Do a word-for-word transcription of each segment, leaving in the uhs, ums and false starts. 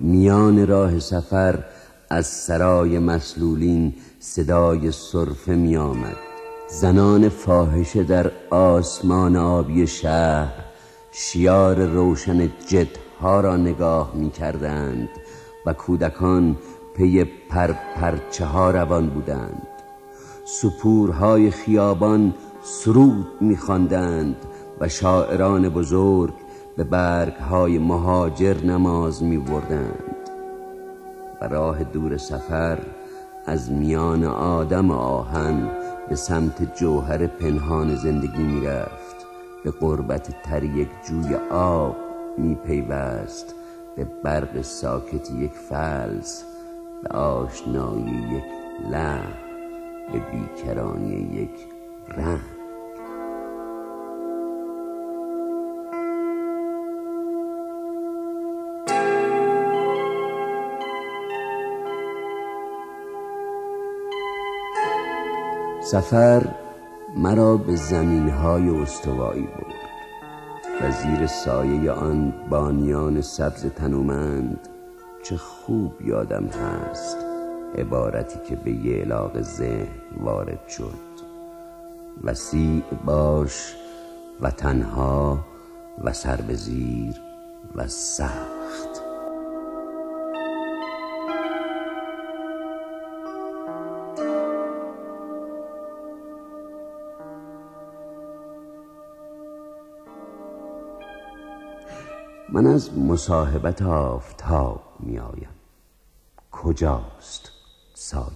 میان راه سفر از سرای مسلولین صدای سرفه می آمد. زنان فاحشه در آسمان آبی شهر شیار روشن جتها را نگاه می کردند و کودکان پی پرپرچه ها روان بودند. سپورهای خیابان سرود می خواندند و شاعران بزرگ به برگهای مهاجر نماز می بردند. و راه دور سفر از میان آدم آهن به سمت جوهر پنهان زندگی می رفت. به قربت تر یک جوی آب می پیوست، به برق ساکت یک فلس، به آشنایی یک لحن، به بیکرانی یک رنگ. سفر مرا به زمینهای استوایی برد و زیر سایه آن بانیان سبز تنومند چه خوب یادم هست عبارتی که به یعلاق ذهن وارد شد: وسیع باش و تنها و سر به زیر و سخت. من از مصاحبت آفتاب می آیم. کجاست سایه؟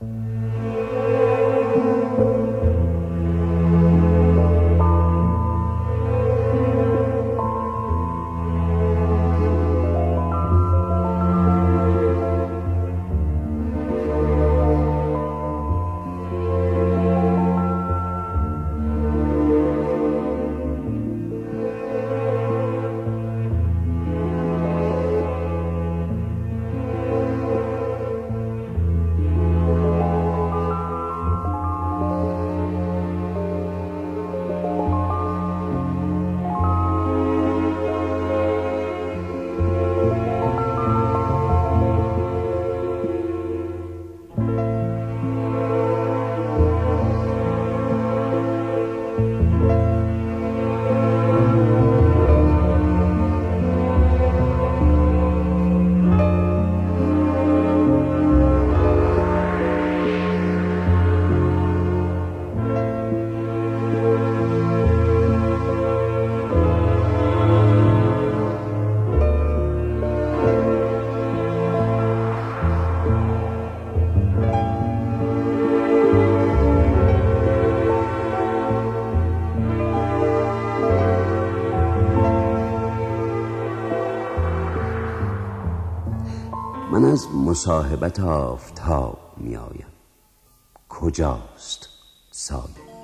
من از مصاحبت آفتاب می آیم. کجاست سایه؟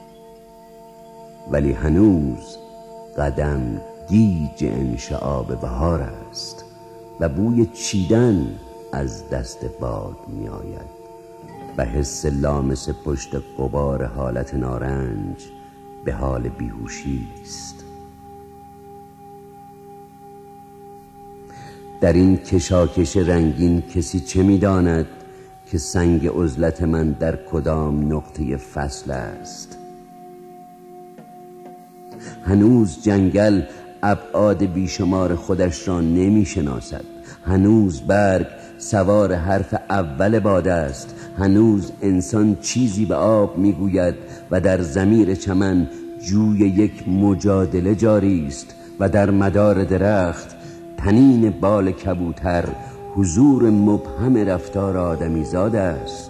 ولی هنوز قدم گیج انشعاب بهار است و بوی چیدن از دست باد می آید و حس لامس پشت غبار حالت نارنج به حال بیهوشی است. در این کشاکش رنگین کسی چه می داند که سنگ عزلت من در کدام نقطه فصل است؟ هنوز جنگل ابعاد بیشمار خودش را نمی شناسد. هنوز برگ سوار حرف اول باد است. هنوز انسان چیزی به آب می گوید و در ضمیر چمن جوی یک مجادله جاری است و در مدار درخت تنین بال کبوتر حضور مبهم رفتار آدمی زاد است.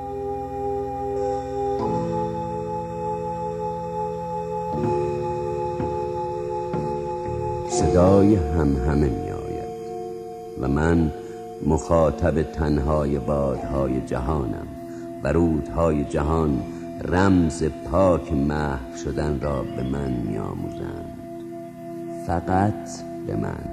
صدای همهمه می آید و من مخاطب تنهای بادهای جهانم و رودهای جهان رمز پاک محو شدن را به من می آموزند. فقط به من.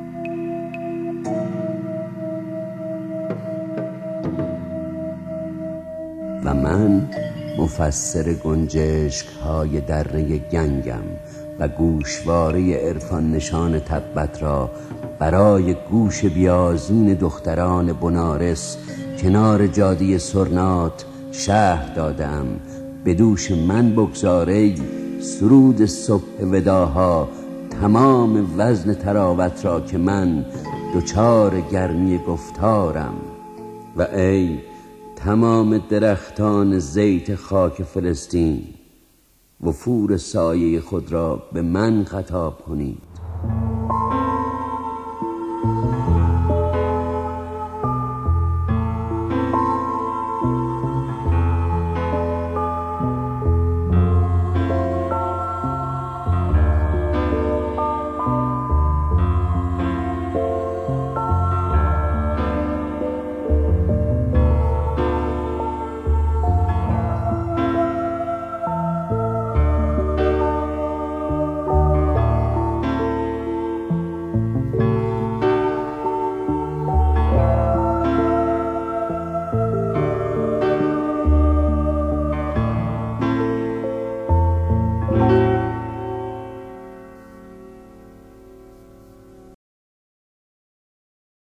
و من مفسر گنجشک های دره گنگم و گوشواره عرفان نشان تبت را برای گوش بیازین دختران بنارس کنار جاده سرنات شهر دادم. به دوش من بگذاری سرود صبح وداها تمام وزن تراوت را که من دچار گرمی گفتارم. و ای تمام درختان زیت خاک فلسطین، وفور سایه خود را به من خطاب کنید.